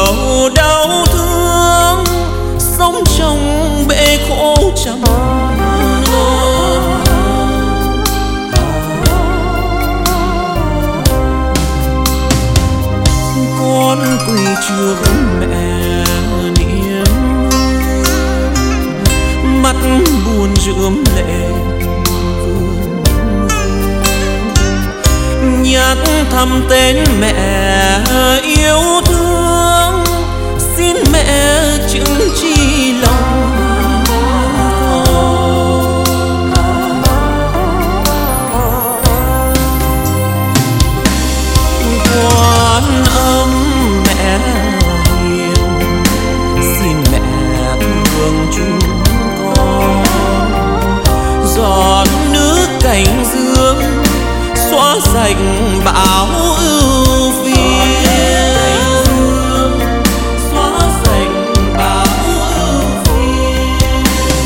nhiều đau thương, sống trong bể khổ trăm con quỳ trước mẹ niềm mắt buồn rướm lệ nhắc thầm tên mẹ yêu thương, xin mẹ chứng chi lòng quan âm mẹ hiền, xin mẹ thương chúng con giọt nước cánh dương xóa sạch bão ưu phiền, xóa sạch bão ưu phiền.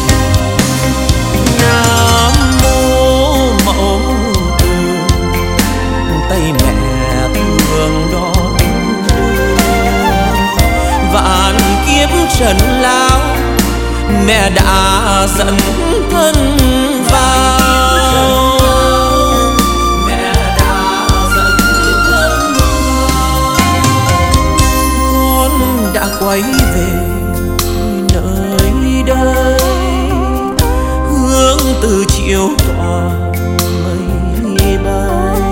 Nam mô Mẫu Từ, tay mẹ thương đón đưa vạn kiếp trần lao, mẹ đã dẫn thân vào. Đã quay về nơi đây, hướng từ chiều tỏa mây bay,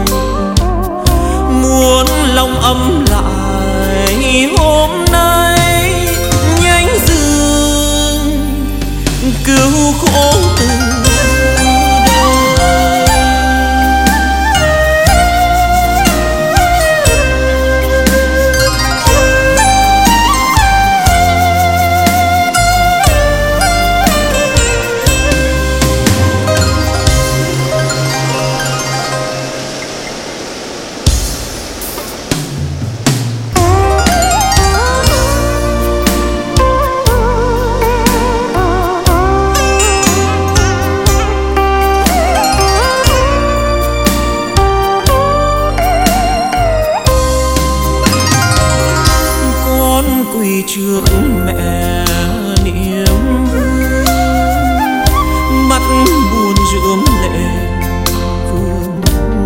muốn lòng ấm lại hôm nay, nhánh rừng cứu khổ từ quỳ trước mẹ niềm mắt buồn rướm lệ vương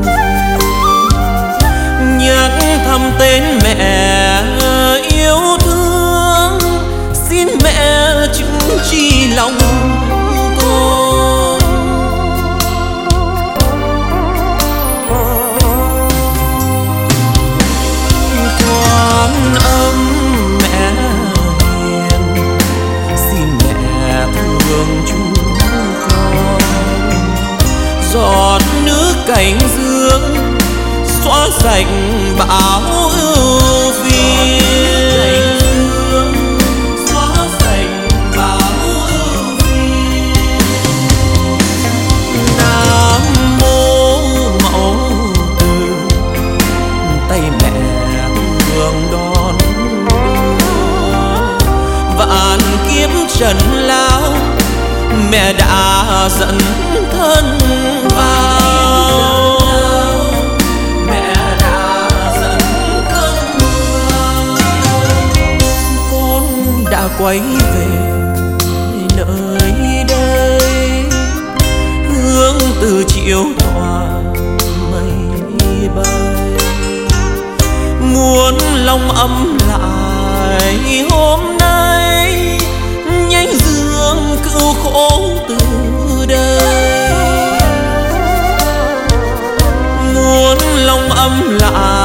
nhắc thầm tên mẹ yêu thương, xin mẹ chứng chi lòng con quan âm chúng con giọt nước cánh dương xóa sạch bão ưu phiền, xóa sạch bão ưu phiền. Nam mô Mẫu Từ, tay mẹ thương đón đưa vạn kiếp trần lao, mẹ đã dẫn thân vào. Mẹ đã dẫn thân vào. Con đã quay về nơi đây, hướng từ chiều tỏa mây bay, muốn lòng ấm lại hôm nay, nhánh dương cứu khổ từ đây, muốn lòng ấm lại